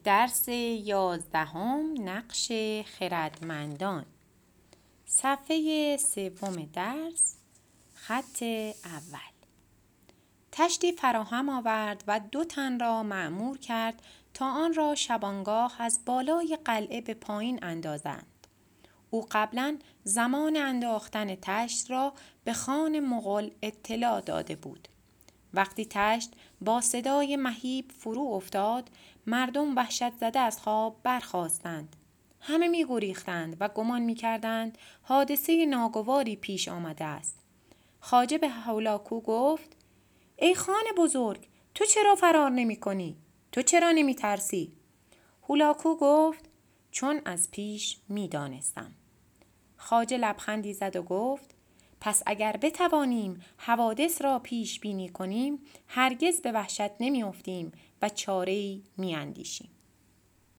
درس 11 نقش خردمندان. صفحه 3 درس، خط اول. طشتی فراهم آورد و 2 تن را مأمور کرد تا آن را شبانگاه از بالای قلعه به پایین اندازند. او قبلا زمان انداختن طشت را به خان مغول اطلاع داده بود. وقتی طشت با صدای مهیب فرو افتاد، مردم وحشت زده از خواب برخاستند. همه می گریختند و گمان می کردند حادثه ناگواری پیش آمده است. خواجه به هولاکو گفت: ای خان بزرگ، تو چرا فرار نمی کنی؟ تو چرا نمی ترسی؟ هولاکو گفت: چون از پیش می دانستم. خواجه لبخندی زد و گفت: پس اگر بتوانیم حوادث را پیش بینی کنیم، هرگز به وحشت نمی افتیم و چاره‌ای می اندیشیم.